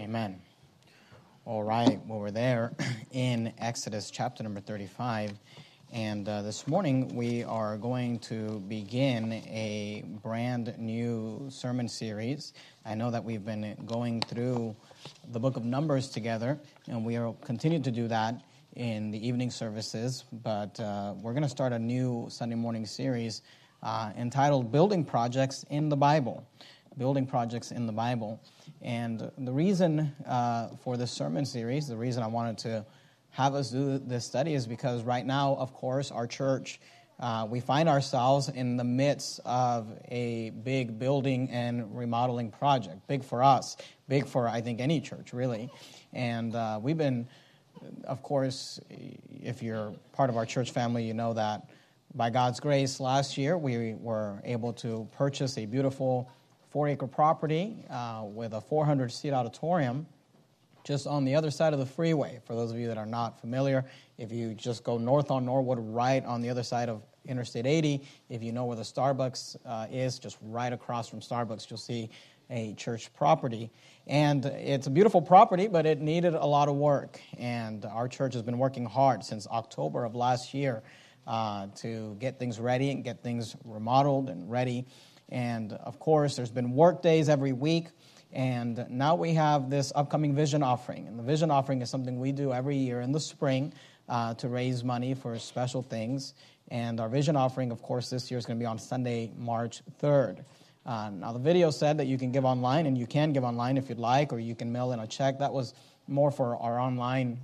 Amen. All right, well, we're there in Exodus chapter number 35, and this morning we are going to begin a brand new sermon series. I know that we've been going through the book of Numbers together, and we will continue to do that in the evening services, but we're going to start a new Sunday morning series entitled Building Projects in the Bible. Building Projects in the Bible. And the reason for this sermon series, the reason I wanted to have us do this study is because right now, of course, our church, we find ourselves in the midst of a big building and remodeling project. Big for us, big for, I think, any church, really. And we've been, of course, if you're part of our church family, you know that by God's grace, last year we were able to purchase a beautiful 4-acre property with a 400-seat auditorium just on the other side of the freeway. For those of you that are not familiar, if you just go north on Norwood, right on the other side of Interstate 80, if you know where the Starbucks is, just right across from Starbucks, you'll see a church property. And it's a beautiful property, but it needed a lot of work. And our church has been working hard since October of last year to get things ready and get things remodeled and ready. And, of course, there's been work days every week, and now we have this upcoming vision offering. And the vision offering is something we do every year in the spring to raise money for special things. And our vision offering, of course, this year is going to be on Sunday, March 3rd. Now, the video said that you can give online, and you can give online if you'd like, or you can mail in a check. That was more for our online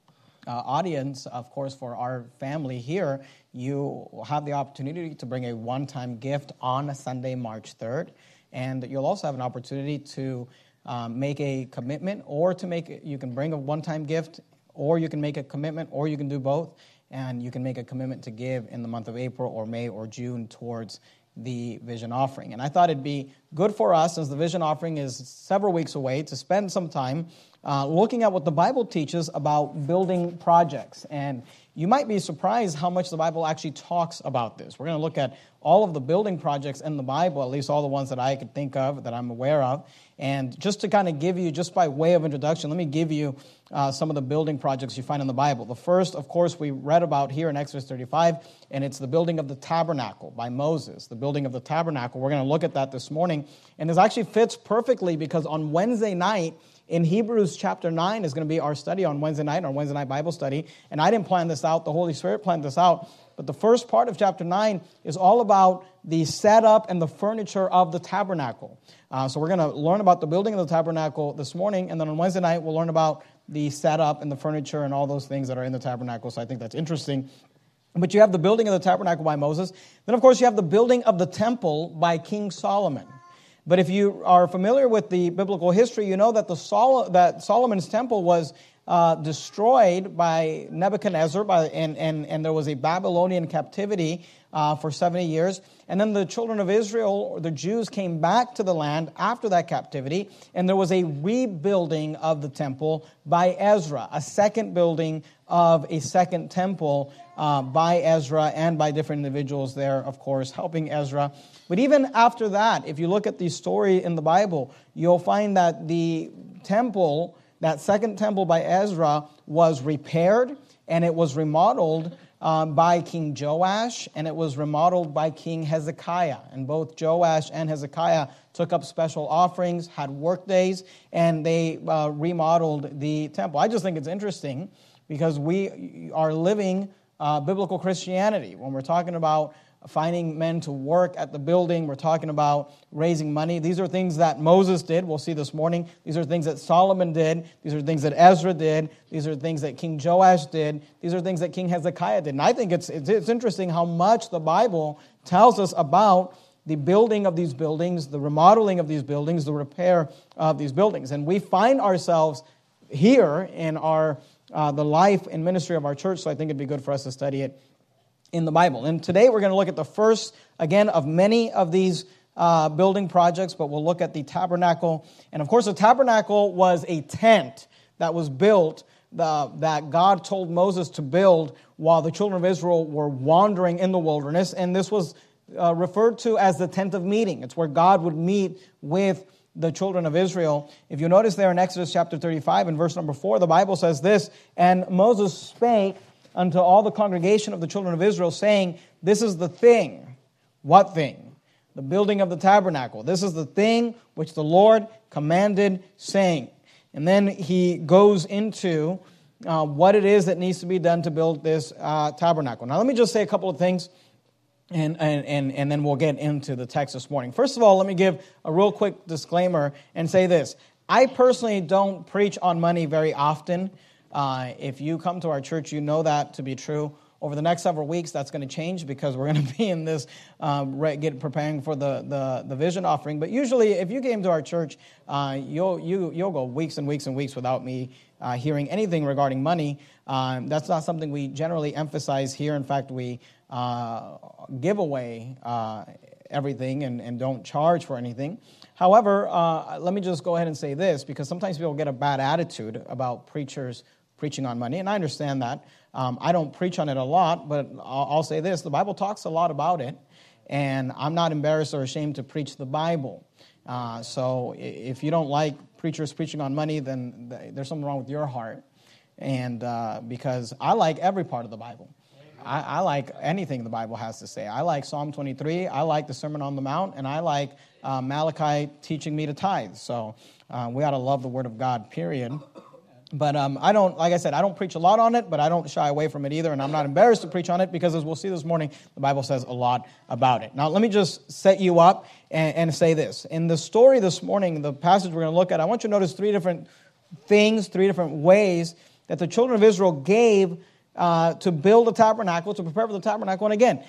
audience. Of course, for our family here, you will have the opportunity to bring a one-time gift on Sunday, March 3rd, and you'll also have an opportunity to make a commitment, or you can bring a one-time gift, or you can make a commitment, or you can do both, and you can make a commitment to give in the month of April or May or June towards the vision offering. And I thought it'd be good for us, as the vision offering is several weeks away, to spend some time looking at what the Bible teaches about building projects. And you might be surprised how much the Bible actually talks about this. We're going to look at all of the building projects in the Bible, at least all the ones that I could think of, that I'm aware of. And just to kind of give you, just by way of introduction, let me give you some of the building projects you find in the Bible. The first, of course, we read about here in Exodus 35, and it's the building of the tabernacle by Moses. The building of the tabernacle. We're going to look at that this morning. And this actually fits perfectly because on Wednesday night, in Hebrews chapter 9 is going to be our study on Wednesday night, our Wednesday night Bible study. And I didn't plan this out. The Holy Spirit planned this out. But the first part of chapter 9 is all about the setup and the furniture of the tabernacle. So we're going to learn about the building of the tabernacle this morning. And then on Wednesday night, we'll learn about the setup and the furniture and all those things that are in the tabernacle. So I think that's interesting. But you have the building of the tabernacle by Moses. Then, of course, you have the building of the temple by King Solomon. But if you are familiar with the biblical history, you know that that Solomon's temple was destroyed by Nebuchadnezzar, and there was a Babylonian captivity for 70 years. And then the children of Israel, or the Jews, came back to the land after that captivity, and there was a rebuilding of the temple by Ezra, a second building of a second temple by Ezra and by different individuals there, of course, helping Ezra. But even after that, if you look at the story in the Bible, you'll find that the temple, that second temple by Ezra, was repaired and it was remodeled by King Joash, and it was remodeled by King Hezekiah. And both Joash and Hezekiah took up special offerings, had work days, and they remodeled the temple. I just think it's interesting because we are living biblical Christianity. When we're talking about finding men to work at the building, we're talking about raising money. These are things that Moses did, we'll see this morning. These are things that Solomon did. These are things that Ezra did. These are things that King Joash did. These are things that King Hezekiah did. And I think it's interesting how much the Bible tells us about the building of these buildings, the remodeling of these buildings, the repair of these buildings. And we find ourselves here in the life and ministry of our church, so I think it'd be good for us to study it in the Bible. And today we're going to look at the first, again, of many of these building projects, but we'll look at the tabernacle. And of course, the tabernacle was a tent that was built that God told Moses to build while the children of Israel were wandering in the wilderness. And this was referred to as the tent of meeting. It's where God would meet with the children of Israel. If you notice there in Exodus chapter 35 and verse number 4, the Bible says this, "And Moses spake unto all the congregation of the children of Israel, saying, This is the thing." What thing? The building of the tabernacle. This is the thing which the Lord commanded, saying. And then he goes into what it is that needs to be done to build this tabernacle. Now, let me just say a couple of things, and then we'll get into the text this morning. First of all, let me give a real quick disclaimer and say this. I personally don't preach on money very often. If you come to our church, you know that to be true. Over the next several weeks, that's going to change because we're going to be in this preparing for the vision offering. But usually, if you came to our church, you'll go weeks and weeks and weeks without me hearing anything regarding money. That's not something we generally emphasize here. In fact, we give away everything and don't charge for anything. However, let me just go ahead and say this, because sometimes people get a bad attitude about preachers preaching on money, and I understand that. I don't preach on it a lot, but I'll say this. The Bible talks a lot about it, and I'm not embarrassed or ashamed to preach the Bible. So if you don't like preachers preaching on money, then there's something wrong with your heart. And because I like every part of the Bible. I like anything the Bible has to say. I like Psalm 23, I like the Sermon on the Mount, and I like Malachi teaching me to tithe. So we ought to love the Word of God, period. But I don't, like I said, I don't preach a lot on it, but I don't shy away from it either, and I'm not embarrassed to preach on it because, as we'll see this morning, the Bible says a lot about it. Now, let me just set you up and say this. In the story this morning, the passage we're going to look at, I want you to notice three different things, three different ways that the children of Israel gave to build a tabernacle, to prepare for the tabernacle. And again,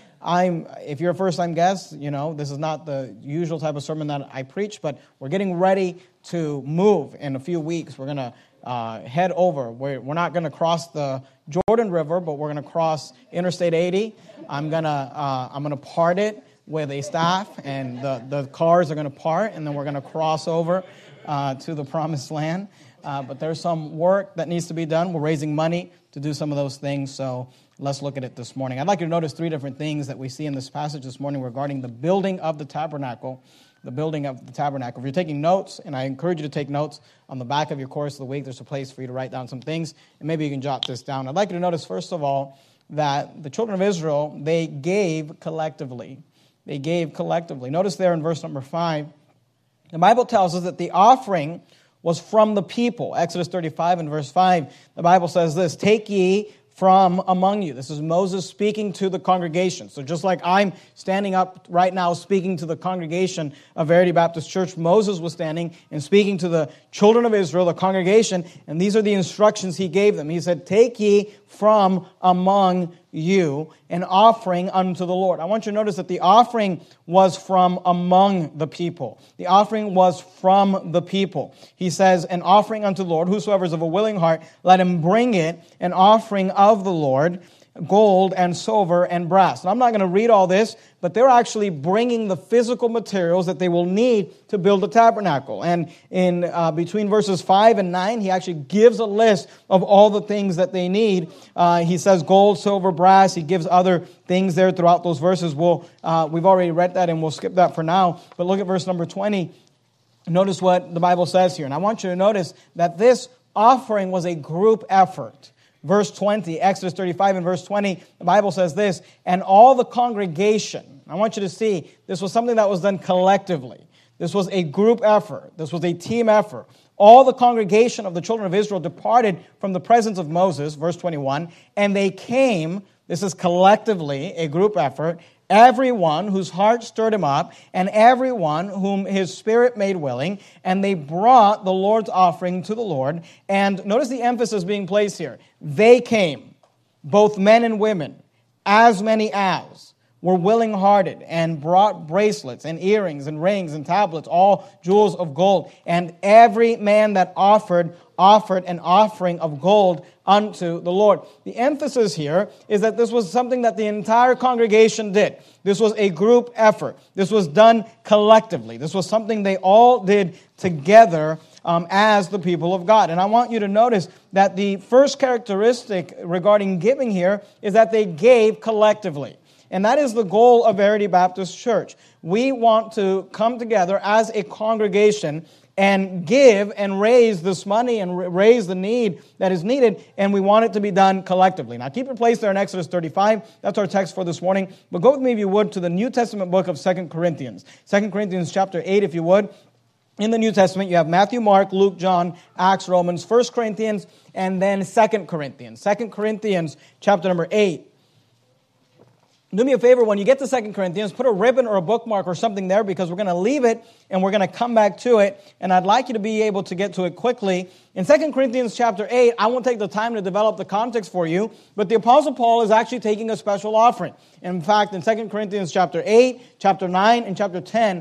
if you're a first-time guest, you know, this is not the usual type of sermon that I preach, but we're getting ready to move in a few weeks. We're going to head over. We're not going to cross the Jordan River, but we're going to cross Interstate 80. I'm going to part it with a staff, and the cars are going to part, and then we're going to cross over to the Promised Land. But there's some work that needs to be done. We're raising money to do some of those things, so let's look at it this morning. I'd like you to notice three different things that we see in this passage this morning regarding the building of the tabernacle. The building of the tabernacle. If you're taking notes, and I encourage you to take notes, on the back of your course of the week, there's a place for you to write down some things, and maybe you can jot this down. I'd like you to notice, first of all, that the children of Israel, they gave collectively. They gave collectively. Notice there in verse number 5, the Bible tells us that the offering was from the people. Exodus 35 and verse 5, the Bible says this, "Take ye from among you." This is Moses speaking to the congregation. So just like I'm standing up right now speaking to the congregation of Verity Baptist Church, Moses was standing and speaking to the children of Israel, the congregation, and these are the instructions he gave them. He said, "Take ye from among you an offering unto the Lord." I want you to notice that the offering was from among the people. The offering was from the people. He says, "An offering unto the Lord, whosoever is of a willing heart, let him bring it, an offering of the Lord, gold and silver and brass." And I'm not going to read all this, but they're actually bringing the physical materials that they will need to build the tabernacle. And in between verses 5 and 9, he actually gives a list of all the things that they need. He says gold, silver, brass. He gives other things there throughout those verses. We've already read that, and we'll skip that for now. But look at verse number 20. Notice what the Bible says here. And I want you to notice that this offering was a group effort. Verse 20, Exodus 35 and verse 20, the Bible says this, "And all the congregation," I want you to see, this was something that was done collectively. This was a group effort. This was a team effort. "All the congregation of the children of Israel departed from the presence of Moses," verse 21, "and they came," this is collectively a group effort, "everyone whose heart stirred him up, and everyone whom his spirit made willing, and they brought the Lord's offering to the Lord." And notice the emphasis being placed here. They came, both men and women, as many as were willing-hearted, and brought bracelets and earrings and rings and tablets, all jewels of gold. And every man that offered an offering of gold unto the Lord. The emphasis here is that this was something that the entire congregation did. This was a group effort. This was done collectively. This was something they all did together as the people of God. And I want you to notice that the first characteristic regarding giving here is that they gave collectively. And that is the goal of Verity Baptist Church. We want to come together as a congregation and give and raise this money and raise the need that is needed, and we want it to be done collectively. Now, keep your place there in Exodus 35. That's our text for this morning. But go with me, if you would, to the New Testament book of 2 Corinthians. 2 Corinthians chapter 8, if you would. In the New Testament, you have Matthew, Mark, Luke, John, Acts, Romans, 1 Corinthians, and then 2 Corinthians. 2 Corinthians chapter number 8. Do me a favor, when you get to 2 Corinthians, put a ribbon or a bookmark or something there, because we're going to leave it and we're going to come back to it. And I'd like you to be able to get to it quickly. In 2 Corinthians chapter 8, I won't take the time to develop the context for you, but the Apostle Paul is actually taking a special offering. In fact, in 2 Corinthians chapter 8, chapter 9, and chapter 10,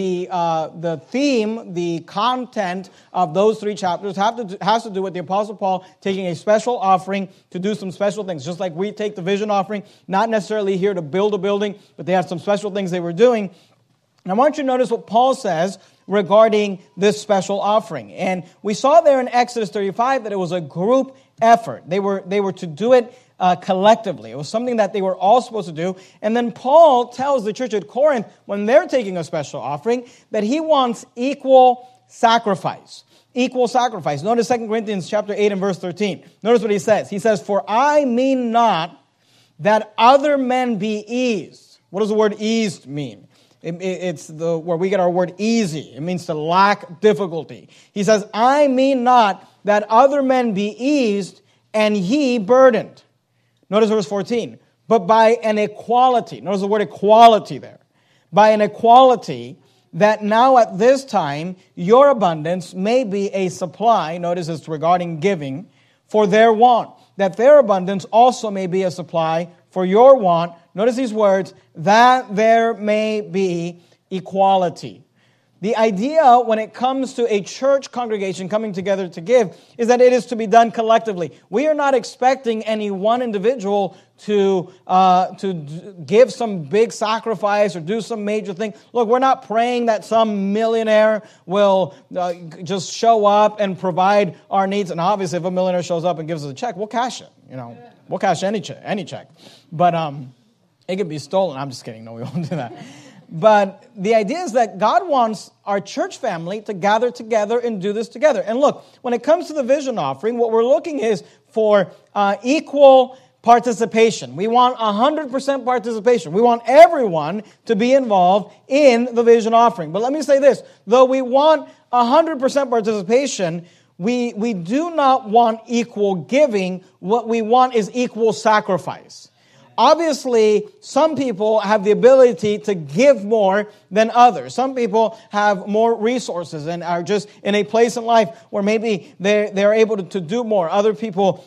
the theme, the content of those three chapters has to do with the Apostle Paul taking a special offering to do some special things. Just like we take the vision offering, not necessarily here to build a building, but they had some special things they were doing. And I want you to notice what Paul says regarding this special offering. And we saw there in Exodus 35 that it was a group effort. They were to do it collectively. It was something that they were all supposed to do. And then Paul tells the church at Corinth, when they're taking a special offering, that he wants equal sacrifice. Equal sacrifice. Notice 2 Corinthians chapter 8 and verse 13. Notice what he says. He says, "For I mean not that other men be eased." What does the word eased mean? It's where we get our word easy. It means to lack difficulty. He says, "I mean not that other men be eased and ye burdened." Notice verse 14. "But by an equality." Notice the word equality there. "By an equality, that now at this time your abundance may be a supply." Notice it's regarding giving. "For their want, that their abundance also may be a supply for your want." Notice these words, "that there may be equality." The idea when it comes to a church congregation coming together to give is that it is to be done collectively. We are not expecting any one individual to give some big sacrifice or do some major thing. Look, we're not praying that some millionaire will just show up and provide our needs. And obviously, if a millionaire shows up and gives us a check, we'll cash it. We'll cash any check. But it could be stolen. I'm just kidding. No, we won't do that. But the idea is that God wants our church family to gather together and do this together. And look, when it comes to the vision offering, what we're looking is for equal participation. We want 100% participation. We want everyone to be involved in the vision offering. But let me say this, though we want 100% participation, we do not want equal giving. What we want is equal sacrifice. Obviously, some people have the ability to give more than others. Some people have more resources and are just in a place in life where maybe they're able to do more. Other people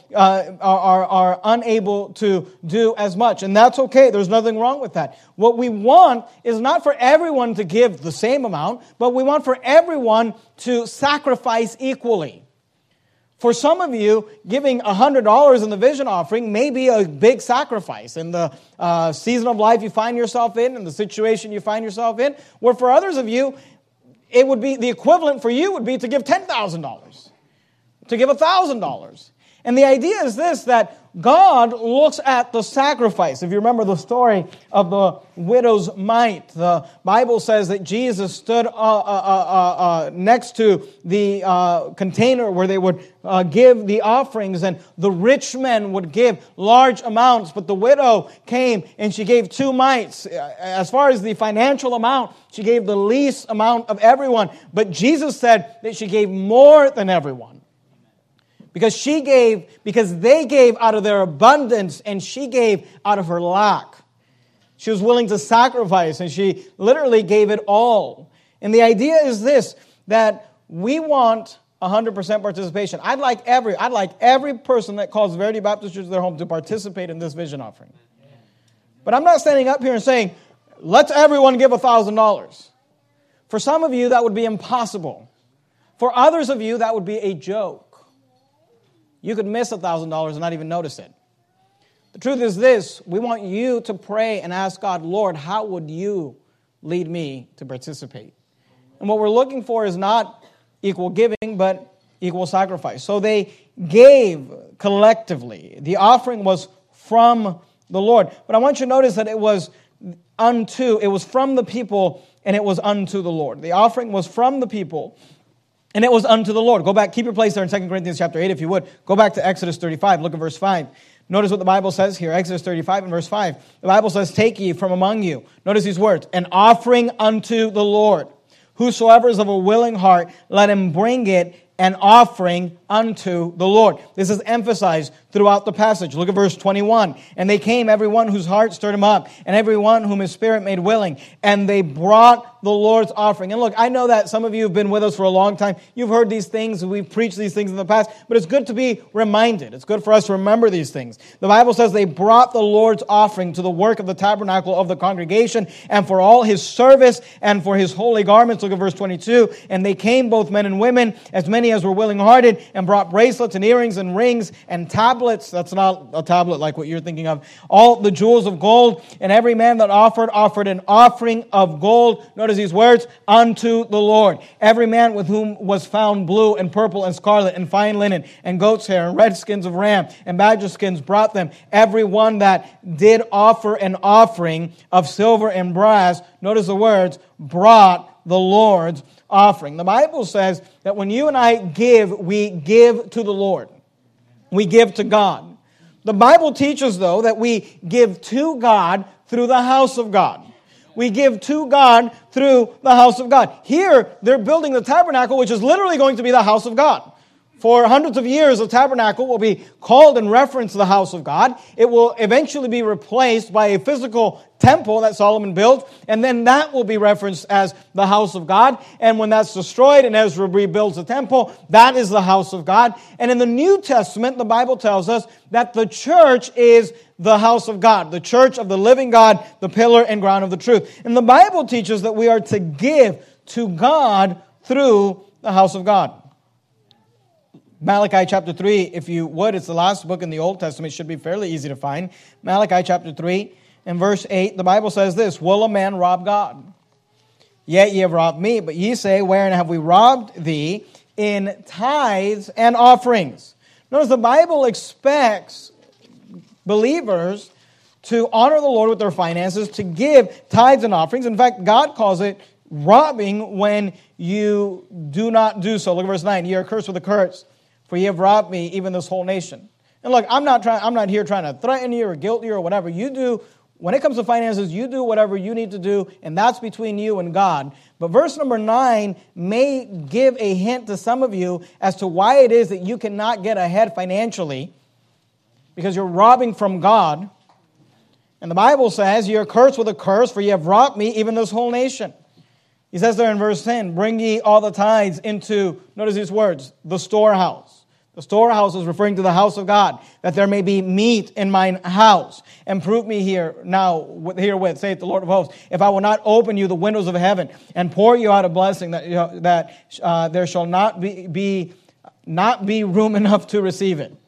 are unable to do as much. And that's okay. There's nothing wrong with that. What we want is not for everyone to give the same amount, but we want for everyone to sacrifice equally. For some of you, giving $100 in the vision offering may be a big sacrifice in the season of life you find yourself in the situation you find yourself in. Where for others of you, it would be the equivalent for you would be to give $10,000, to give $1,000. And the idea is this, that God looks at the sacrifice. If you remember the story of the widow's mite, the Bible says that Jesus stood next to the container where they would give the offerings, and the rich men would give large amounts, but the widow came and she gave 2 mites. As far as the financial amount, she gave the least amount of everyone, but Jesus said that she gave more than everyone. Because they gave out of their abundance and she gave out of her lack. She was willing to sacrifice and she literally gave it all. And the idea is this, that we want 100% participation. I'd like every person that calls Verity Baptist Church their home to participate in this vision offering. But I'm not standing up here and saying, let's everyone give $1,000. For some of you, that would be impossible. For others of you, that would be a joke. You could miss $1,000 and not even notice it. The truth is this, we want you to pray and ask God, Lord, how would you lead me to participate? And what we're looking for is not equal giving, but equal sacrifice. So they gave collectively. The offering was from the Lord. But I want you to notice that it was from the people, and it was unto the Lord. The offering was from the people, and it was unto the Lord. Go back, keep your place there in 2 Corinthians chapter 8, if you would. Go back to Exodus 35, look at verse 5. Notice what the Bible says here, Exodus 35 and verse 5. The Bible says, take ye from among you, notice these words, an offering unto the Lord. Whosoever is of a willing heart, let him bring it, an offering unto the Lord. This is emphasized throughout the passage. Look at verse 21. And they came, every one whose heart stirred him up, and every one whom his spirit made willing, and they brought the Lord's offering. And look, I know that some of you have been with us for a long time. You've heard these things, we've preached these things in the past, but it's good to be reminded. It's good for us to remember these things. The Bible says they brought the Lord's offering to the work of the tabernacle of the congregation, and for all his service, and for his holy garments. Look at verse 22. And they came, both men and women, as many as were willing-hearted, and brought bracelets and earrings and rings and tablets. That's not a tablet like what you're thinking of. All the jewels of gold, and every man that offered an offering of gold. Notice these words, unto the Lord. Every man with whom was found blue and purple and scarlet and fine linen and goat's hair and red skins of ram and badger skins brought them. Every one that did offer an offering of silver and brass, notice the words, brought the Lord's offering. The Bible says that when you and I give, we give to the Lord. We give to God. The Bible teaches, though, that we give to God through the house of God. We give to God through the house of God. Here, they're building the tabernacle, which is literally going to be the house of God. For hundreds of years, the tabernacle will be called and referenced the house of God. It will eventually be replaced by a physical temple that Solomon built, and then that will be referenced as the house of God. And when that's destroyed and Ezra rebuilds the temple, that is the house of God. And in the New Testament, the Bible tells us that the church is the house of God, the church of the living God, the pillar and ground of the truth. And the Bible teaches that we are to give to God through the house of God. Malachi chapter 3, if you would, it's the last book in the Old Testament. It should be fairly easy to find. Malachi chapter 3 and verse 8, the Bible says this, will a man rob God? Yet ye have robbed me, but ye say, wherein have we robbed thee? In tithes and offerings. Notice the Bible expects believers to honor the Lord with their finances, to give tithes and offerings. In fact, God calls it robbing when you do not do so. Look at verse 9. Ye are cursed with a curse, for ye have robbed me, even this whole nation. And look, I'm not here trying to threaten you or guilt you or whatever. You do, when it comes to finances, you do whatever you need to do, and that's between you and God. But verse number 9 may give a hint to some of you as to why it is that you cannot get ahead financially, because you're robbing from God. And the Bible says, ye are cursed with a curse, for ye have robbed me, even this whole nation. He says there in verse 10, bring ye all the tithes into, notice these words, the storehouse. The storehouse is referring to the house of God, that there may be meat in mine house. And prove me herewith, saith the Lord of hosts, if I will not open you the windows of heaven and pour you out a blessing that there shall not be room enough to receive it.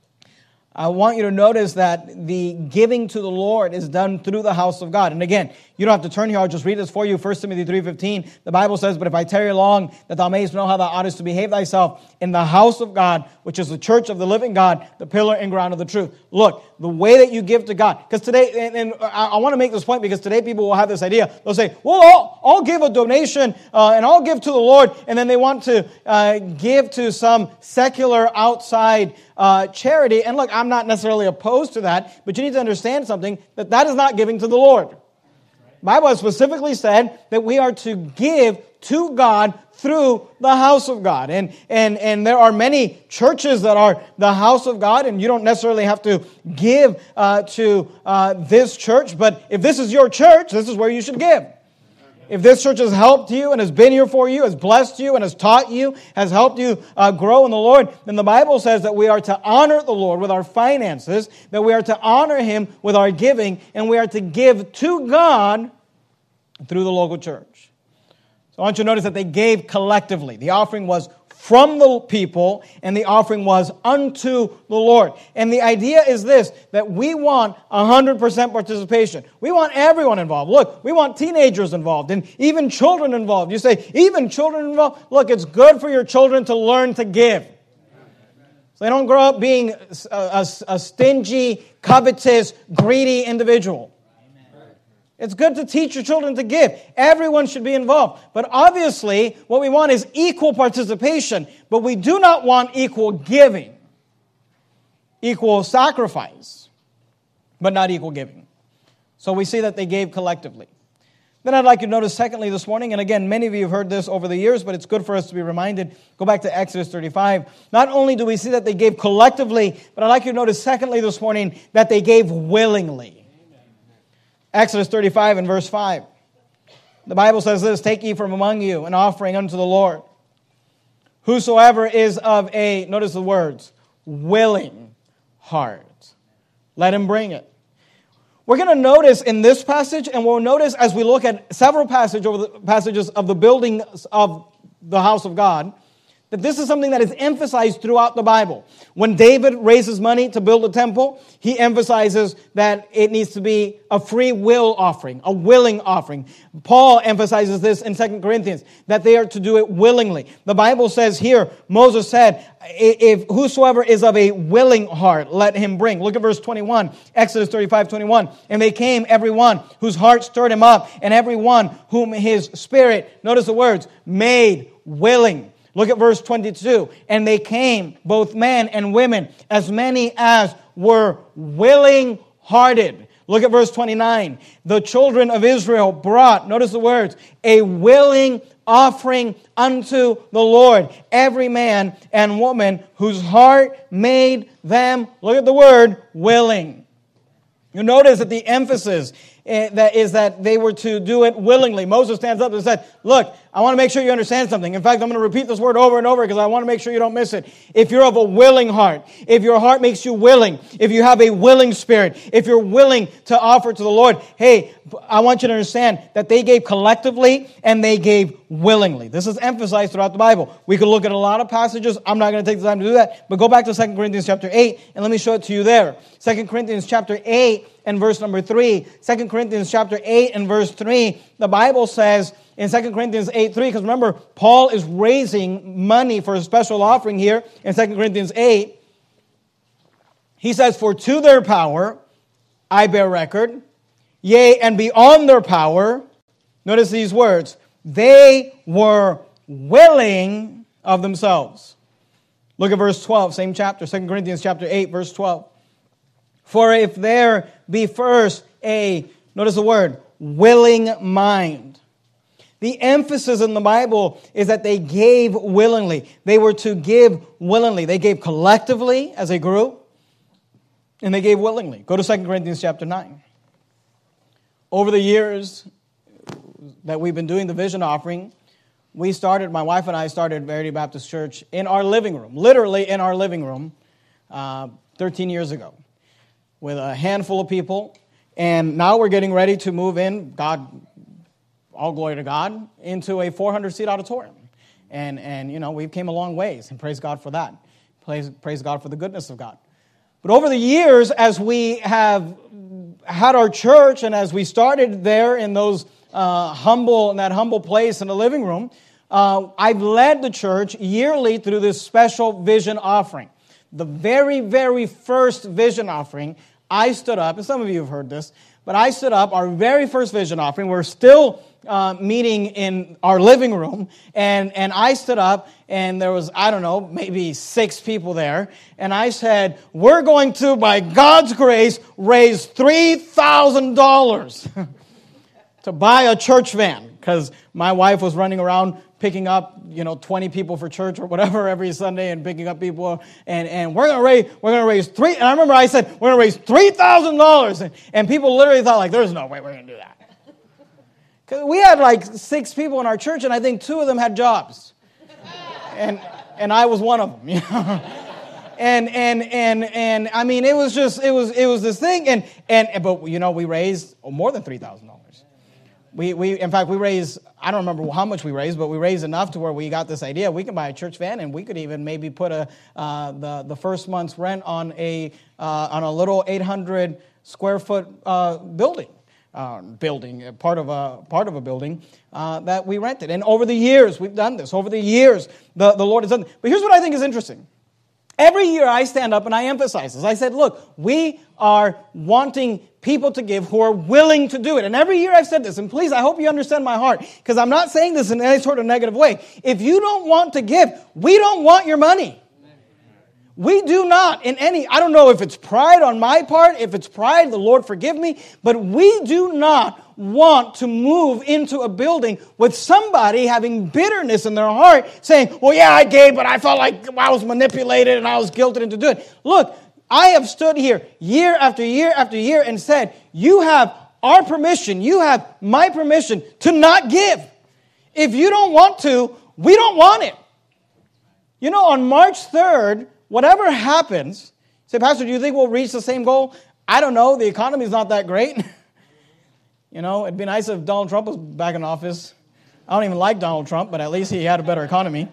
I want you to notice that the giving to the Lord is done through the house of God. And again, you don't have to turn here. I'll just read this for you. 1 Timothy 3:15. The Bible says, but if I tarry long, that thou mayest know how thou oughtest to behave thyself in the house of God, which is the church of the living God, the pillar and ground of the truth. Look, the way that you give to God. Because today, and I want to make this point because today people will have this idea. They'll say, well, I'll give a donation and I'll give to the Lord. And then they want to give to some secular outside charity. And look, I'm not necessarily opposed to that, but you need to understand something, that is not giving to the Lord. The Bible has specifically said that we are to give to God through the house of God. And there are many churches that are the house of God, and you don't necessarily have to give to this church, but if this is your church, this is where you should give. If this church has helped you and has been here for you, has blessed you and has taught you, has helped you grow in the Lord, then the Bible says that we are to honor the Lord with our finances, that we are to honor Him with our giving, and we are to give to God through the local church. So I want you to notice that they gave collectively. The offering was from the people, and the offering was unto the Lord. And the idea is this, that we want 100% participation. We want everyone involved. Look, we want teenagers involved, and even children involved. You say, even children involved? Look, it's good for your children to learn to give. So they don't grow up being a stingy, covetous, greedy individual. It's good to teach your children to give. Everyone should be involved. But obviously, what we want is equal participation. But we do not want equal giving. Equal sacrifice, but not equal giving. So we see that they gave collectively. Then I'd like you to notice secondly this morning, and again, many of you have heard this over the years, but it's good for us to be reminded. Go back to Exodus 35. Not only do we see that they gave collectively, but I'd like you to notice secondly this morning that they gave willingly. Exodus 35 and verse 5. The Bible says this, "Take ye from among you an offering unto the Lord. Whosoever is of a," notice the words, "willing heart, let him bring it." We're going to notice in this passage, and we'll notice as we look at several passages of the building of the house of God, that this is something that is emphasized throughout the Bible. When David raises money to build a temple, he emphasizes that it needs to be a free will offering, a willing offering. Paul emphasizes this in 2 Corinthians, that they are to do it willingly. The Bible says here, Moses said, "If whosoever is of a willing heart, let him bring." Look at verse 21, Exodus 35:21. "And they came, every one whose heart stirred him up, and every one whom his spirit," notice the words, "made willing." Look at verse 22. "And they came, both men and women, as many as were willing-hearted." Look at verse 29. "The children of Israel brought," notice the words, "a willing offering unto the Lord, every man and woman whose heart made them," look at the word, "willing." You notice that the emphasis that is that they were to do it willingly. Moses stands up and said, "Look, I want to make sure you understand something. In fact, I'm going to repeat this word over and over because I want to make sure you don't miss it. If you're of a willing heart, if your heart makes you willing, if you have a willing spirit, if you're willing to offer to the Lord, hey, I want you to understand that they gave collectively and they gave willingly." This is emphasized throughout the Bible. We could look at a lot of passages. I'm not going to take the time to do that, but go back to 2 Corinthians chapter 8 and let me show it to you there. 2 Corinthians chapter 8 and verse number 3. 2 Corinthians chapter 8 and verse 3, the Bible says in 2 Corinthians 8:3, because remember, Paul is raising money for a special offering here in 2 Corinthians 8. He says, "For to their power I bear record, yea, and beyond their power," notice these words, "they were willing of themselves." Look at verse 12, same chapter, 2 Corinthians chapter 8, verse 12. "For if there be first a," notice the word, "willing mind." The emphasis in the Bible is that they gave willingly. They were to give willingly. They gave collectively as a group, and they gave willingly. Go to 2 Corinthians chapter 9. Over the years that we've been doing the vision offering, my wife and I started Verity Baptist Church in our living room, literally in our living room, 13 years ago, with a handful of people. And now we're getting ready to move in, God, all glory to God, into a 400-seat auditorium. And you know, we've came a long ways, and praise God for that. Praise God for the goodness of God. But over the years, as we have had our church, and as we started there in that humble place in the living room, I've led the church yearly through this special vision offering. The very, very first vision offering, I stood up, and some of you have heard this, but I stood up, our very first vision offering, we're still meeting in our living room, and I stood up, and there was, I don't know, maybe 6 people there, and I said, "We're going to, by God's grace, raise $3,000 to buy a church van," because my wife was running around picking up, 20 people for church or whatever every Sunday, and picking up people, and we're gonna raise and I remember I said, "We're gonna raise $3,000, and people literally thought, like, there's no way we're gonna do that. Because we had like 6 people in our church, and I think 2 of them had jobs, and I was one of them, And I mean, it was this thing, but we raised more than $3,000. We in fact, we raised, I don't remember how much we raised, but we raised enough to where we got this idea. We can buy a church van, and we could even maybe put the first month's rent on a little 800 square foot building, part of a building that we rented. And over the years, we've done this. Over the years, the Lord has done this. But here's what I think is interesting. Every year I stand up and I emphasize this. I said, look, we are wanting people to give who are willing to do it. And every year I've said this, and please, I hope you understand my heart, because I'm not saying this in any sort of negative way. If you don't want to give, we don't want your money. We do not in any, I don't know if it's pride on my part, if it's pride, the Lord forgive me, but we do not want to move into a building with somebody having bitterness in their heart saying, well, yeah, I gave, but I felt like I was manipulated and I was guilted into doing it. Look, I have stood here year after year after year and said, you have our permission, you have my permission to not give. If you don't want to, we don't want it. You know, on March 3rd, whatever happens, say, Pastor, do you think we'll reach the same goal? I don't know. The economy's not that great. You know, it'd be nice if Donald Trump was back in office. I don't even like Donald Trump, but at least he had a better economy.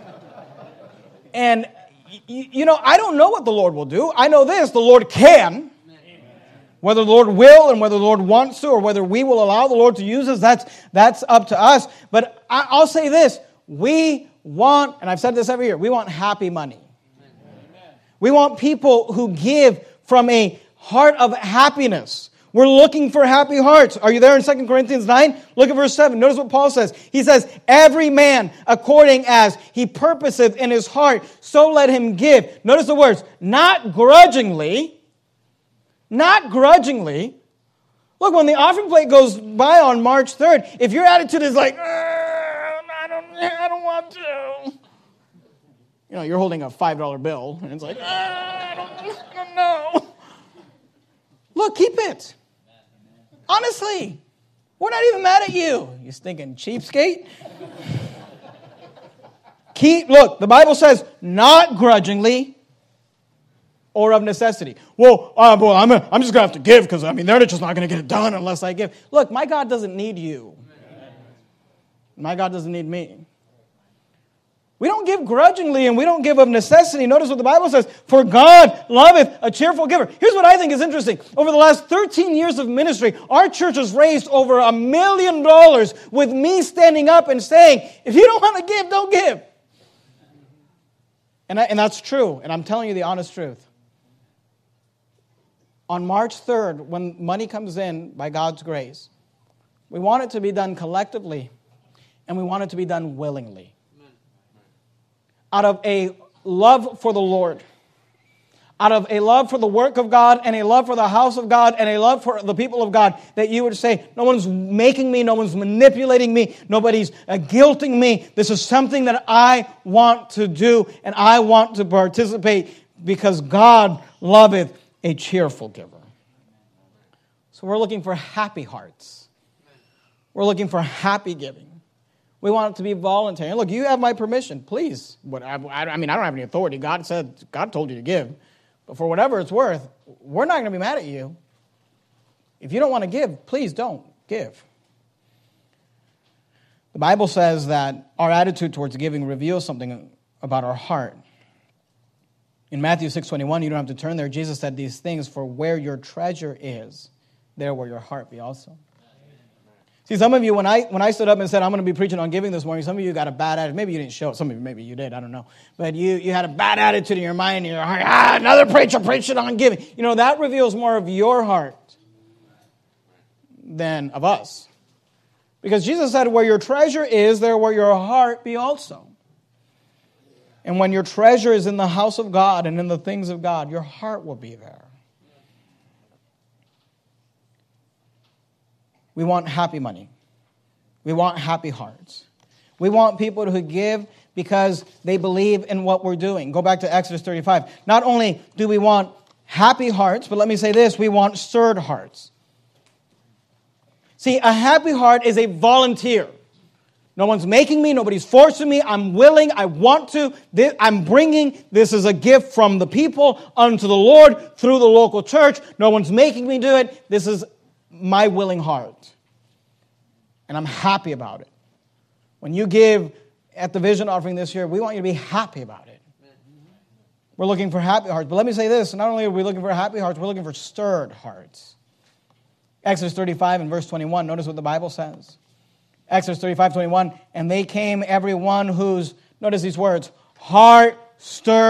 And, you know, I don't know what the Lord will do. I know this, the Lord can. Whether the Lord will and whether the Lord wants to or whether we will allow the Lord to use us, that's up to us. But I'll say this, we want, and I've said this every year, we want happy money. We want people who give from a heart of happiness. We're looking for happy hearts. Are you there in 2 Corinthians 9? Look at verse 7. Notice what Paul says. He says, every man according as he purposeth in his heart, so let him give. Notice the words, not grudgingly. Not grudgingly. Look, when the offering plate goes by on March 3rd, if your attitude is like, I don't want to. You know, you're holding a $5 bill, and it's like, I don't know. Look, keep it. Honestly, we're not even mad at you. You stinking cheapskate. Look, the Bible says, not grudgingly or of necessity. Well, I'm just going to have to give because, they're just not going to get it done unless I give. Look, my God doesn't need you. My God doesn't need me. We don't give grudgingly and we don't give of necessity. Notice what the Bible says, for God loveth a cheerful giver. Here's what I think is interesting. Over the last 13 years of ministry, our church has raised over $1 million with me standing up and saying, if you don't want to give, don't give. And that's true, and I'm telling you the honest truth. On March 3rd, when money comes in by God's grace, we want it to be done collectively, and we want it to be done willingly. Out of a love for the Lord, out of a love for the work of God and a love for the house of God and a love for the people of God, that you would say, no one's making me, no one's manipulating me, nobody's guilting me. This is something that I want to do and I want to participate because God loveth a cheerful giver. So we're looking for happy hearts. We're looking for happy giving. We want it to be voluntary. Look, you have my permission, please. But I don't have any authority. God told you to give. But for whatever it's worth, we're not going to be mad at you. If you don't want to give, please don't give. The Bible says that our attitude towards giving reveals something about our heart. In Matthew 6:21, you don't have to turn there. Jesus said these things, for where your treasure is, there will your heart be also. See, some of you, when I stood up and said, I'm going to be preaching on giving this morning, some of you got a bad attitude. Maybe you didn't show it. Some of you, maybe you did. I don't know. But you had a bad attitude in your mind, in your heart. Another preacher preaching on giving. You know, that reveals more of your heart than of us. Because Jesus said, where your treasure is, there will your heart be also. And when your treasure is in the house of God and in the things of God, your heart will be there. We want happy money. We want happy hearts. We want people who give because they believe in what we're doing. Go back to Exodus 35. Not only do we want happy hearts, but let me say this, we want stirred hearts. See, a happy heart is a volunteer. No one's making me, nobody's forcing me, I'm willing, I want to, I'm bringing, this is a gift from the people unto the Lord through the local church. No one's making me do it, this is my willing heart. And I'm happy about it. When you give at the vision offering this year, we want you to be happy about it. We're looking for happy hearts. But let me say this, not only are we looking for happy hearts, we're looking for stirred hearts. Exodus 35 and verse 21, notice what the Bible says. Exodus 35:21, and they came every one whose, notice these words, heart stirred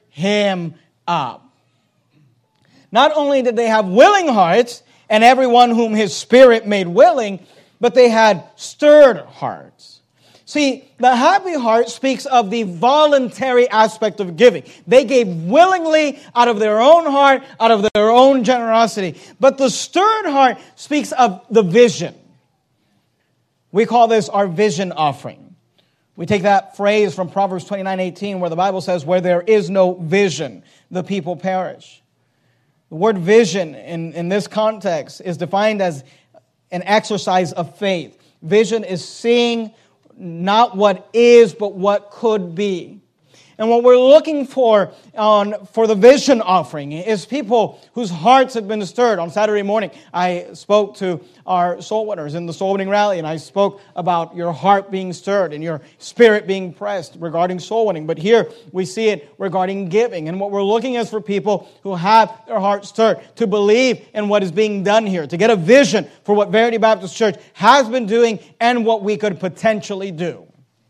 him up. Not only did they have willing hearts, and everyone whom his Spirit made willing, but they had stirred hearts. See, the happy heart speaks of the voluntary aspect of giving. They gave willingly out of their own heart, out of their own generosity. But the stirred heart speaks of the vision. We call this our vision offering. We take that phrase from Proverbs 29:18, where the Bible says, where there is no vision, the people perish. The word vision in this context is defined as an exercise of faith. Vision is seeing not what is, but what could be. And what we're looking for the vision offering is people whose hearts have been stirred. On Saturday morning, I spoke to our soul winners in the soul winning rally, and I spoke about your heart being stirred and your spirit being pressed regarding soul winning. But here we see it regarding giving. And what we're looking is for people who have their hearts stirred to believe in what is being done here, to get a vision for what Verity Baptist Church has been doing and what we could potentially do.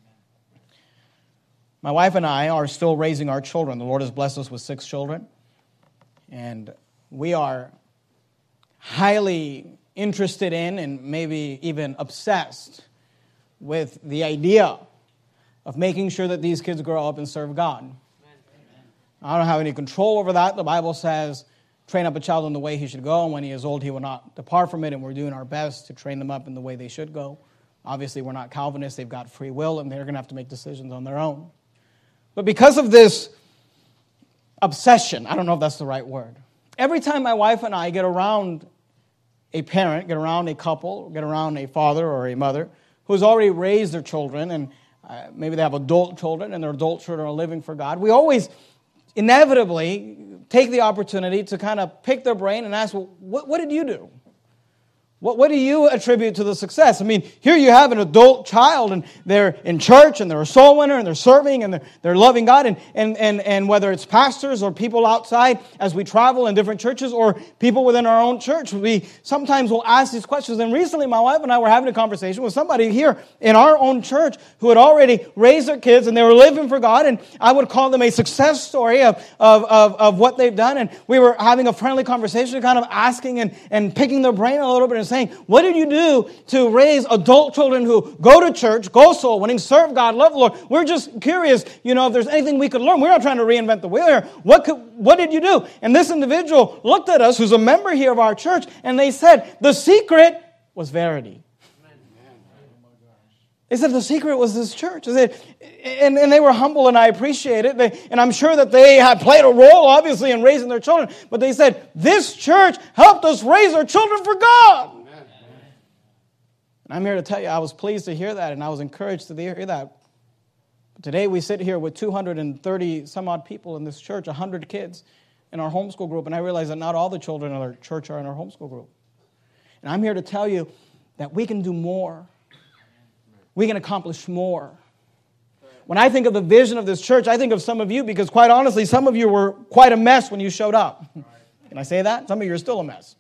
My wife and I are still raising our children. The Lord has blessed us with 6 children. And we are highly interested in and maybe even obsessed with the idea of making sure that these kids grow up and serve God. Amen. I don't have any control over that. The Bible says, train up a child in the way he should go, and when he is old, he will not depart from it, and we're doing our best to train them up in the way they should go. Obviously, we're not Calvinists. They've got free will, and they're going to have to make decisions on their own. But because of this obsession, I don't know if that's the right word, every time my wife and I get around a parent, get around a couple, get around a father or a mother who's already raised their children, and maybe they have adult children, and their adult children are living for God, we always inevitably take the opportunity to kind of pick their brain and ask, well, what did you do? What do you attribute to the success? I mean, here you have an adult child, and they're in church, and they're a soul winner, and they're serving, and they're loving God, and whether it's pastors or people outside as we travel in different churches, or people within our own church, we sometimes will ask these questions. And recently, my wife and I were having a conversation with somebody here in our own church who had already raised their kids, and they were living for God, and I would call them a success story of what they've done. And we were having a friendly conversation, kind of asking and picking their brain a little bit, and saying, what did you do to raise adult children who go to church, go soul winning, serve God, love the Lord? We're just curious, if there's anything we could learn. We're not trying to reinvent the wheel here. What did you do? And this individual looked at us, who's a member here of our church, and they said, the secret was Verity. They said the secret was this church. They said, and they were humble, and I appreciate it. And I'm sure that they had played a role, obviously, in raising their children. But they said, this church helped us raise our children for God. And I'm here to tell you, I was pleased to hear that, and I was encouraged to hear that. But today we sit here with 230 some odd people in this church, 100 kids in our homeschool group, and I realize that not all the children in our church are in our homeschool group. And I'm here to tell you that we can do more. We can accomplish more. When I think of the vision of this church, I think of some of you, because quite honestly, some of you were quite a mess when you showed up. Can I say that? Some of you are still a mess.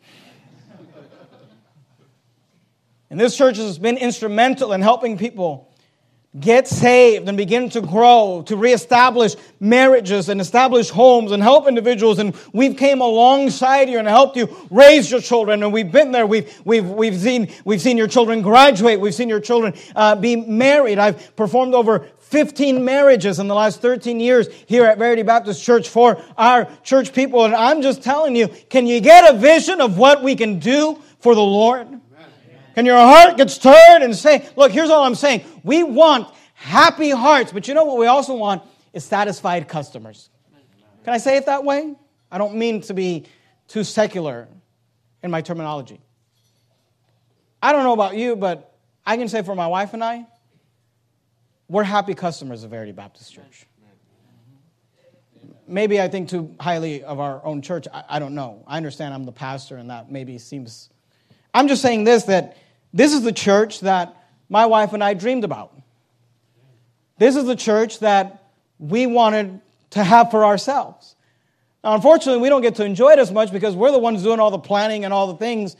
And this church has been instrumental in helping people get saved and begin to grow, to reestablish marriages and establish homes and help individuals. And we've came alongside you and helped you raise your children. And we've been there. We've seen your children graduate. We've seen your children be married. I've performed over 15 marriages in the last 13 years here at Verity Baptist Church for our church people. And I'm just telling you, can you get a vision of what we can do for the Lord? Can your heart get stirred and say, look, here's all I'm saying. We want happy hearts, but you know what we also want is satisfied customers. Can I say it that way? I don't mean to be too secular in my terminology. I don't know about you, but I can say for my wife and I, we're happy customers of Verity Baptist Church. Maybe I think too highly of our own church. I don't know. I understand I'm the pastor, and that maybe seems... I'm just saying that this is the church that my wife and I dreamed about. This is the church that we wanted to have for ourselves. Now, unfortunately, we don't get to enjoy it as much because we're the ones doing all the planning and all the things,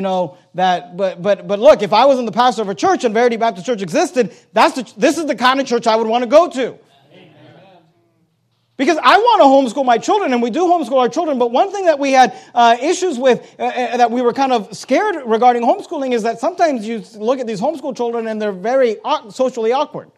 But look, if I wasn't the pastor of a church and Verity Baptist Church existed, this is the kind of church I would want to go to. Because I want to homeschool my children, and we do homeschool our children, but one thing that we had issues with, that we were kind of scared regarding homeschooling, is that sometimes you look at these homeschool children and they're very socially awkward.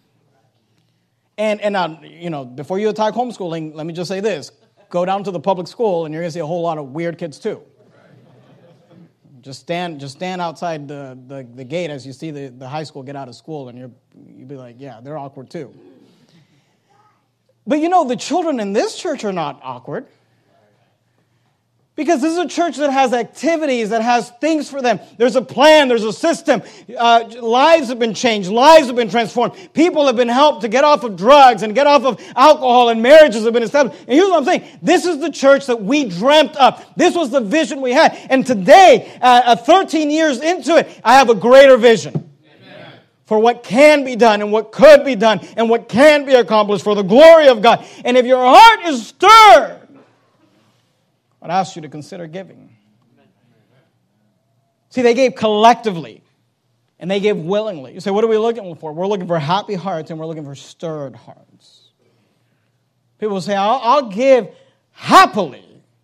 And before you attack homeschooling, let me just say this. Go down to the public school, and you're going to see a whole lot of weird kids too. Just stand outside the gate as you see the high school get out of school, and you'll be like, yeah, they're awkward too. But the children in this church are not awkward. Because this is a church that has activities, that has things for them. There's a plan, there's a system. Lives have been changed, lives have been transformed. People have been helped to get off of drugs and get off of alcohol, and marriages have been established. And here's what I'm saying. This is the church that we dreamt up. This was the vision we had. And today, 13 years into it, I have a greater vision. For what can be done and what could be done and what can be accomplished for the glory of God. And if your heart is stirred, I'd ask you to consider giving. See, they gave collectively and they gave willingly. You say, what are we looking for? We're looking for happy hearts and we're looking for stirred hearts. People say, I'll give happily.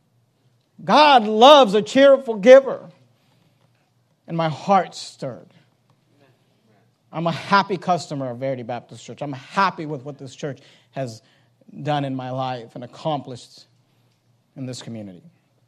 God loves a cheerful giver. And my heart's stirred. I'm a happy customer of Verity Baptist Church. I'm happy with what this church has done in my life and accomplished in this community.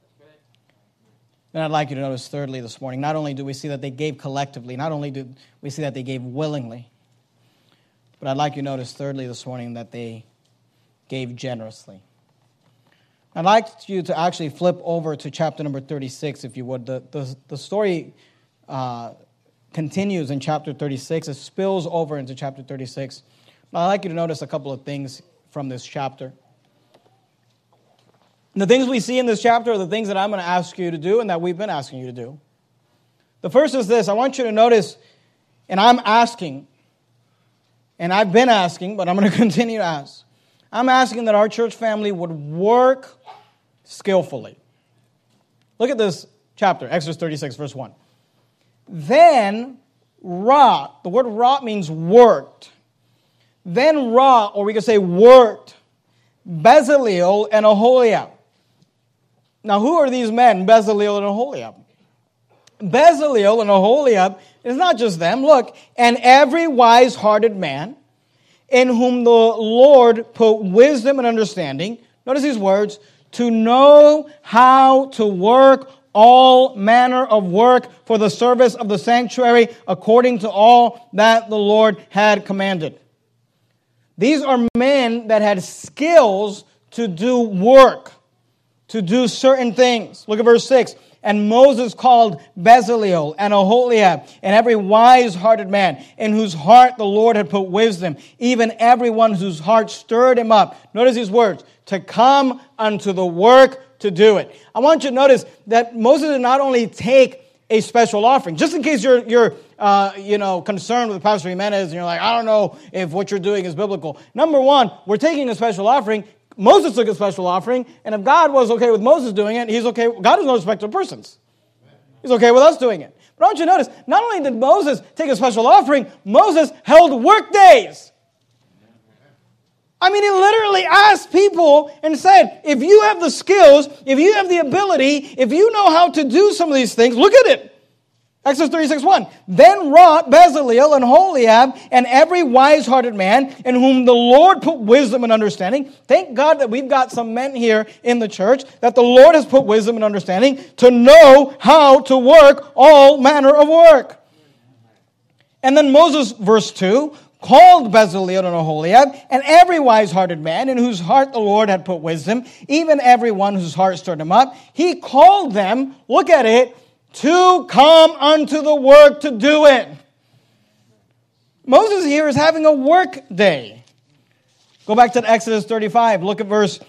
And I'd like you to notice thirdly this morning, not only do we see that they gave collectively, not only do we see that they gave willingly, but I'd like you to notice thirdly this morning that they gave generously. I'd like you to actually flip over to chapter number 36, if you would. The story continues in chapter 36. It spills over into chapter 36. Now, I'd like you to notice a couple of things from this chapter. And the things we see in this chapter are the things that I'm going to ask you to do and that we've been asking you to do. The first is this. I want you to notice, and I'm asking, and I've been asking, but I'm going to continue to ask. I'm asking that our church family would work skillfully. Look at this chapter, Exodus 36, verse 1. Then wrought, the word wrought means worked. Then wrought, or we could say worked, Bezaleel and Aholiab. Now, who are these men, Bezaleel and Aholiab? Bezaleel and Aholiab is not just them. Look, and every wise-hearted man in whom the Lord put wisdom and understanding, notice these words, to know how to work all manner of work for the service of the sanctuary according to all that the Lord had commanded. These are men that had skills to do work, to do certain things. Look at verse 6. And Moses called Bezaleel and Aholiab and every wise-hearted man in whose heart the Lord had put wisdom, even everyone whose heart stirred him up. Notice these words, to come unto the work to do it. I want you to notice that Moses did not only take a special offering, just in case you're concerned with Pastor Jimenez and you're like, I don't know if what you're doing is biblical. Number one, we're taking a special offering. Moses took a special offering, and if God was okay with Moses doing it, He's okay. God is no respecter of persons. He's okay with us doing it. But I want you to notice, not only did Moses take a special offering, Moses held work days. I mean, he literally asked people and said, if you have the skills, if you have the ability, if you know how to do some of these things, look at it. Exodus 36:1. Then wrought Bezaleel and Aholiab and every wise-hearted man in whom the Lord put wisdom and understanding. Thank God that we've got some men here in the church that the Lord has put wisdom and understanding to know how to work all manner of work. And then Moses, verse 2, called Bezaleel and Aholiab and every wise-hearted man in whose heart the Lord had put wisdom, even everyone whose heart stirred him up. He called them, look at it, to come unto the work to do it. Moses here is having a work day. Go back to Exodus 35. Look at verse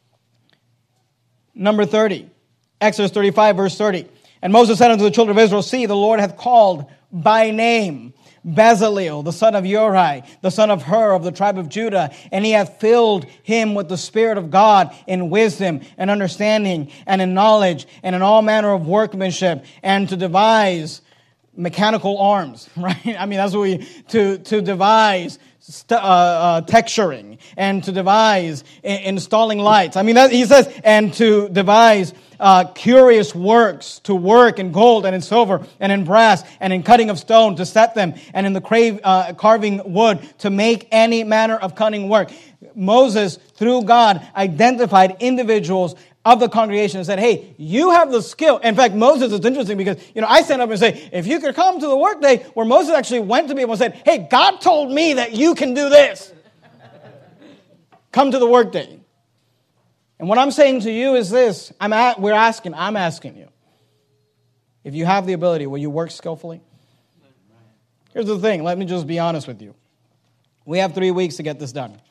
number 30. Exodus 35, verse 30. And Moses said unto the children of Israel, see, the Lord hath called by name Bezaleel, the son of Uri, the son of Hur of the tribe of Judah, and he hath filled him with the Spirit of God in wisdom and understanding and in knowledge and in all manner of workmanship and to devise mechanical arms, right? I mean, that's what to devise texturing and to devise installing lights. I mean, he says, and to devise curious works, to work in gold and in silver and in brass and in cutting of stone to set them, and in the carving wood to make any manner of cunning work. Moses, through God, identified individuals of the congregation and said, hey, you have the skill. In fact, Moses is interesting because, I stand up and say, if you could come to the workday where Moses actually went to people and said, hey, God told me that you can do this. Come to the workday. And what I'm saying to you is this. I'm asking you. If you have the ability, will you work skillfully? Here's the thing. Let me just be honest with you. We have 3 weeks to get this done.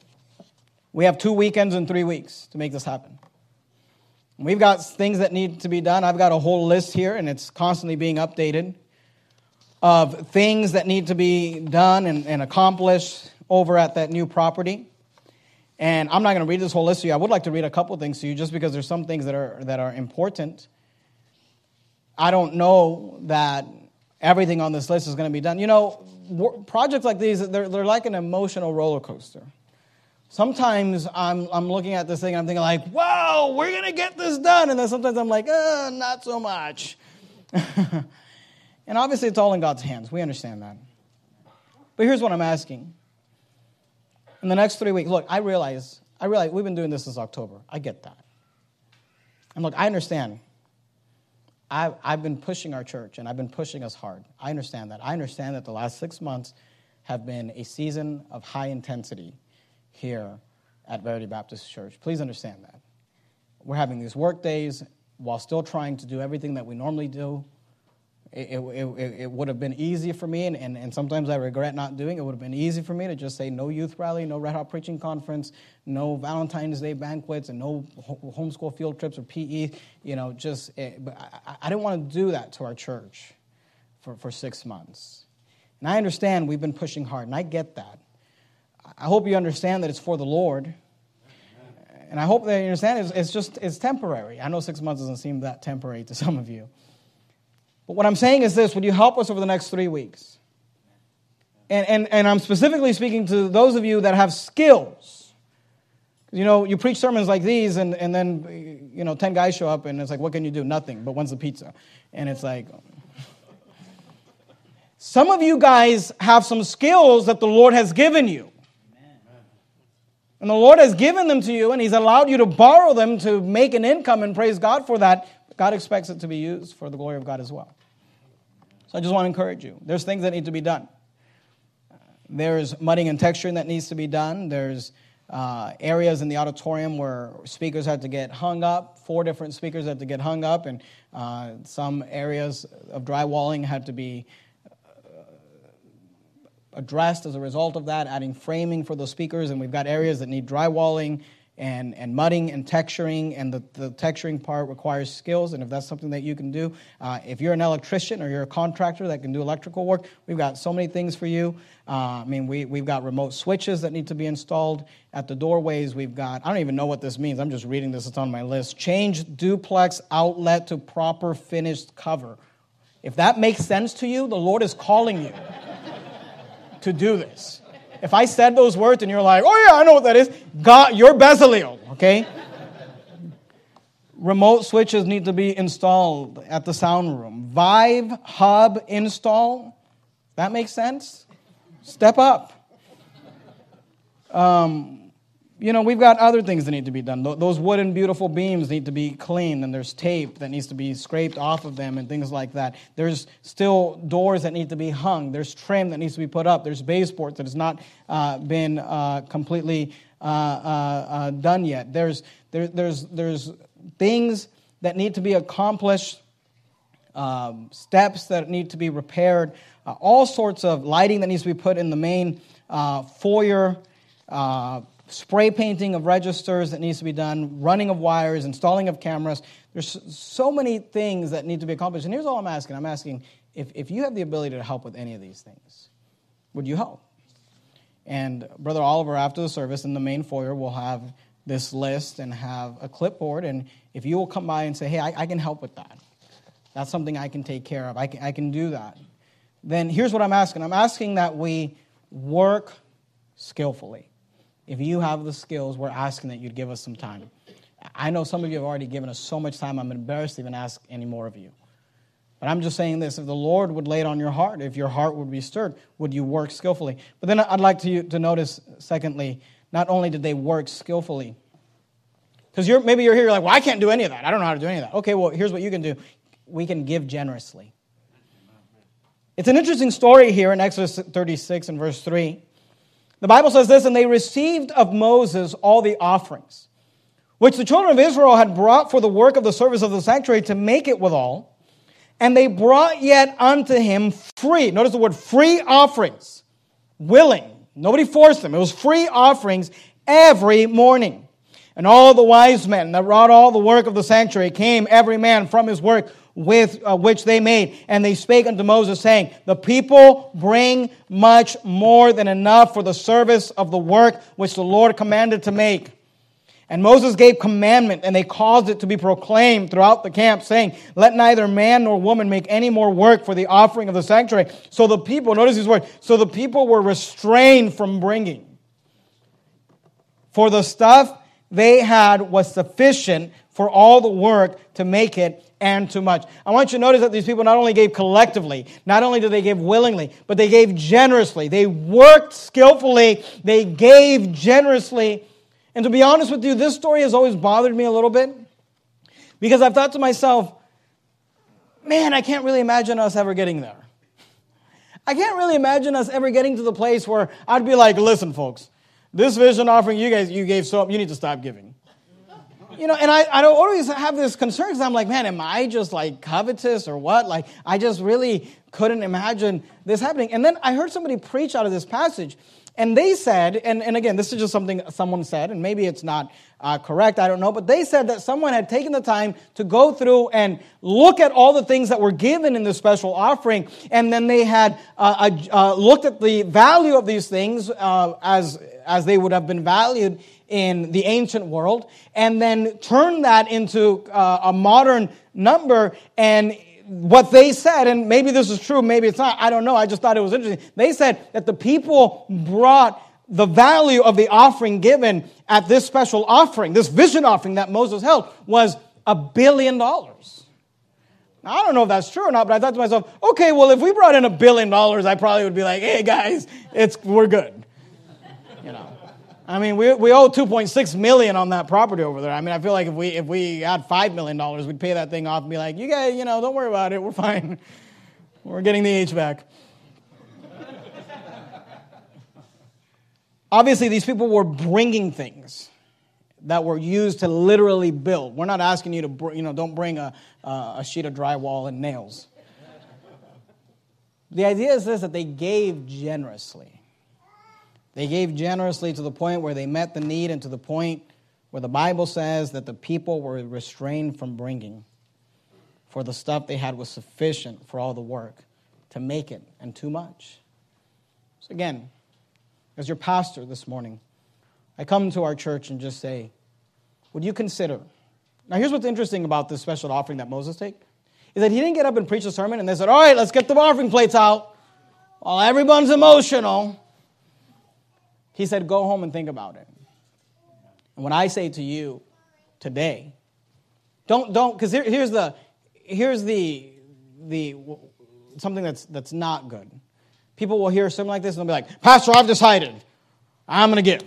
We have 2 weekends and 3 weeks to make this happen. We've got things that need to be done. I've got a whole list here, and it's constantly being updated of things that need to be done and accomplished over at that new property. And I'm not going to read this whole list to you. I would like to read a couple things to you just because there's some things that are important. I don't know that everything on this list is going to be done. Projects like these, they're like an emotional roller coaster. Sometimes I'm looking at this thing and I'm thinking like, wow, we're going to get this done. And then sometimes I'm like, not so much. And obviously it's all in God's hands. We understand that. But here's what I'm asking. In the next 3 weeks, look, I realize we've been doing this since October. I get that. And look, I understand. I've been pushing our church, and I've been pushing us hard. I understand that. I understand that the last 6 months have been a season of high intensity here at Verity Baptist Church. Please understand that. We're having these work days while still trying to do everything that we normally do. It would have been easy for me, and sometimes I regret not doing it. It would have been easy for me to just say no youth rally, no Red Hot Preaching Conference, no Valentine's Day banquets, and no homeschool field trips or PE. But I didn't want to do that to our church for 6 months. And I understand we've been pushing hard, and I get that. I hope you understand that it's for the Lord. And I hope that you understand it's temporary. I know 6 months doesn't seem that temporary to some of you. But what I'm saying is this: would you help us over the next 3 weeks? And I'm specifically speaking to those of you that have skills. You preach sermons like these, and then 10 guys show up, and it's like, what can you do? Nothing, but when's the pizza? And it's like, some of you guys have some skills that the Lord has given you. And the Lord has given them to you, and He's allowed you to borrow them to make an income, and praise God for that. God expects it to be used for the glory of God as well. So I just want to encourage you. There's things that need to be done. There's mudding and texturing that needs to be done. There's areas in the auditorium where speakers had to get hung up. 4 different speakers had to get hung up, and some areas of drywalling had to be addressed as a result of that, adding framing for those speakers. And we've got areas that need drywalling and mudding and texturing, and the texturing part requires skills, and if that's something that you can do, if you're an electrician or you're a contractor that can do electrical work, we've got so many things for you. We've got remote switches that need to be installed at the doorways. We've got, I don't even know what this means, I'm just reading this, it's on my list. Change duplex outlet to proper finished cover. If that makes sense to you, the Lord is calling you to do this. If I said those words and you're like, oh yeah, I know what that is, God, you're Bezalel, okay? Remote switches need to be installed at the sound room. Vive hub install. That makes sense? Step up. We've got other things that need to be done. Those wooden beautiful beams need to be cleaned, and there's tape that needs to be scraped off of them and things like that. There's still doors that need to be hung. There's trim that needs to be put up. There's baseboards that has not been completely done yet. There's things that need to be accomplished, steps that need to be repaired, all sorts of lighting that needs to be put in the main foyer, spray painting of registers that needs to be done, running of wires, installing of cameras. There's so many things that need to be accomplished. And here's all I'm asking. I'm asking if you have the ability to help with any of these things, would you help? And Brother Oliver, after the service in the main foyer, will have this list and have a clipboard. And if you will come by and say, hey, I can help with that. That's something I can take care of. I can do that. Then here's what I'm asking. I'm asking that we work skillfully. If you have the skills, we're asking that you'd give us some time. I know some of you have already given us so much time, I'm embarrassed to even ask any more of you. But I'm just saying this, if the Lord would lay it on your heart, if your heart would be stirred, would you work skillfully? But then I'd like to notice, secondly, not only did they work skillfully, because maybe you're here, you're like, well, I can't do any of that. I don't know how to do any of that. Okay, well, here's what you can do. We can give generously. It's an interesting story here in Exodus 36 and verse 3. The Bible says this, and they received of Moses all the offerings, which the children of Israel had brought for the work of the service of the sanctuary to make it withal. And they brought yet unto him free. Notice the word free offerings. Willing. Nobody forced them. It was free offerings every morning. And all the wise men that wrought all the work of the sanctuary came every man from his work with which they made. And they spake unto Moses, saying, the people bring much more than enough for the service of the work which the Lord commanded to make. And Moses gave commandment, and they caused it to be proclaimed throughout the camp, saying, let neither man nor woman make any more work for the offering of the sanctuary. So the people, notice these words, so the people were restrained from bringing. For the stuff they had was sufficient for all the work to make it, and too much. I want you to notice that these people not only gave collectively, not only did they give willingly, but they gave generously. They worked skillfully. They gave generously. And to be honest with you, this story has always bothered me a little bit, because I've thought to myself, man, I can't really imagine us ever getting there. I can't really imagine us ever getting to the place where I'd be like, listen, folks, this vision offering you gave so you need to stop giving. You know, and I don't always have this concern, because I'm like, man, am I just like covetous or what? Like, I just really couldn't imagine this happening. And then I heard somebody preach out of this passage, and they said, and again, this is just something someone said, and maybe it's not correct, I don't know, but they said that someone had taken the time to go through and look at all the things that were given in the special offering, and then they had looked at the value of these things as they would have been valued in the ancient world, and then turned that into a modern number. And what they said, and maybe this is true, maybe it's not, I don't know, I just thought it was interesting. They said that the people brought the value of the offering given at this special offering, this vision offering that Moses held, was $1 billion. Now, I don't know if that's true or not, but I thought to myself, okay, well, if we brought in $1 billion, I probably would be like, hey, guys, we're good. You know. I mean, we owe $2.6 million on that property over there. I mean, I feel like if we had $5 million, we'd pay that thing off and be like, you guys, don't worry about it. We're fine. We're getting the H back. Obviously, these people were bringing things that were used to literally build. We're not asking you to, don't bring a sheet of drywall and nails. The idea is this, that they gave generously. They gave generously to the point where they met the need, and to the point where the Bible says that the people were restrained from bringing, for the stuff they had was sufficient for all the work to make it, and too much. So again, as your pastor this morning, I come to our church and just say, would you consider? Now here's what's interesting about this special offering that Moses took, is that he didn't get up and preach a sermon and they said, all right, let's get the offering plates out while everyone's emotional. He said, go home and think about it. And when I say to you today, don't, because here's the something that's not good. People will hear something like this and they'll be like, Pastor, I've decided I'm going to give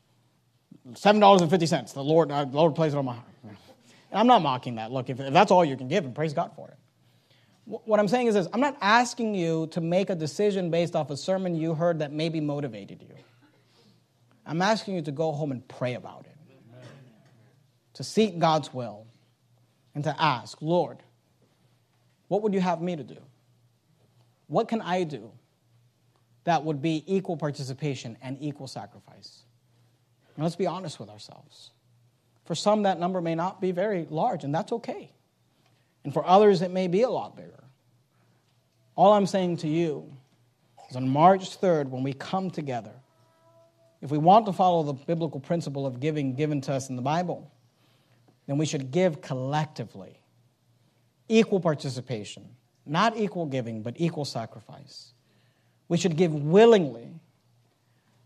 $7.50. The Lord placed it on my heart. And I'm not mocking that. Look, if that's all you can give, and praise God for it. What I'm saying is this, I'm not asking you to make a decision based off a sermon you heard that maybe motivated you. I'm asking you to go home and pray about it, to seek God's will, and to ask, Lord, what would you have me to do? What can I do that would be equal participation and equal sacrifice? And let's be honest with ourselves. For some, that number may not be very large, and that's okay. And for others, it may be a lot bigger. All I'm saying to you is on March 3rd, when we come together, if we want to follow the biblical principle of giving given to us in the Bible, then we should give collectively. Equal participation. Not equal giving, but equal sacrifice. We should give willingly.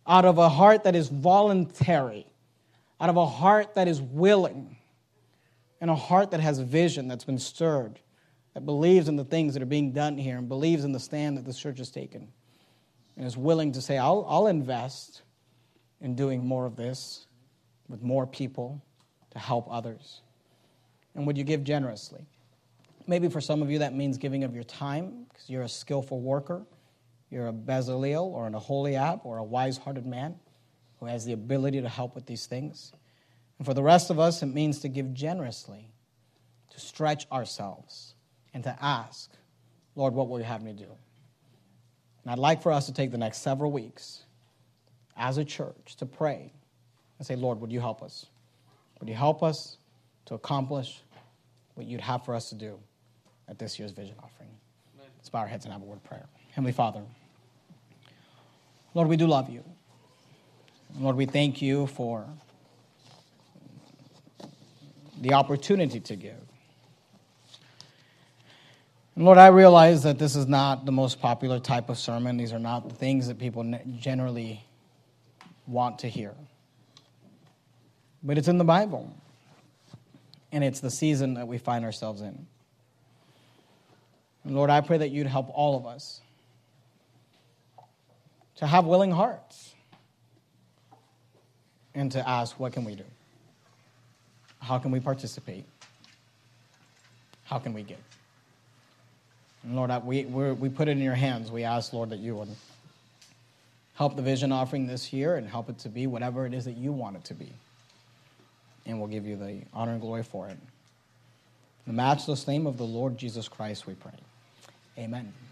out of a heart that is voluntary, out of a heart that is willing, and a heart that has a vision that's been stirred, that believes in the things that are being done here and believes in the stand that this church has taken, and is willing to say, I'll invest in doing more of this with more people to help others. And would you give generously? Maybe for some of you that means giving of your time because you're a skillful worker. You're a Bezaleel or an Aholiab or a wise-hearted man who has the ability to help with these things. And for the rest of us, it means to give generously, to stretch ourselves, and to ask, Lord, what will you have me do? And I'd like for us to take the next several weeks as a church to pray and say, Lord, would you help us? Would you help us to accomplish what you'd have for us to do at this year's vision offering? Let's bow our heads and have a word of prayer. Heavenly Father, Lord, we do love you. Lord, we thank you for the opportunity to give. And Lord, I realize that this is not the most popular type of sermon. These are not the things that people generally want to hear. But it's in the Bible. And it's the season that we find ourselves in. And Lord, I pray that you'd help all of us to have willing hearts and to ask, what can we do? How can we participate? How can we give? And Lord, we put it in your hands. We ask, Lord, that you would help the vision offering this year and help it to be whatever it is that you want it to be. And we'll give you the honor and glory for it. In the matchless name of the Lord Jesus Christ, we pray. Amen.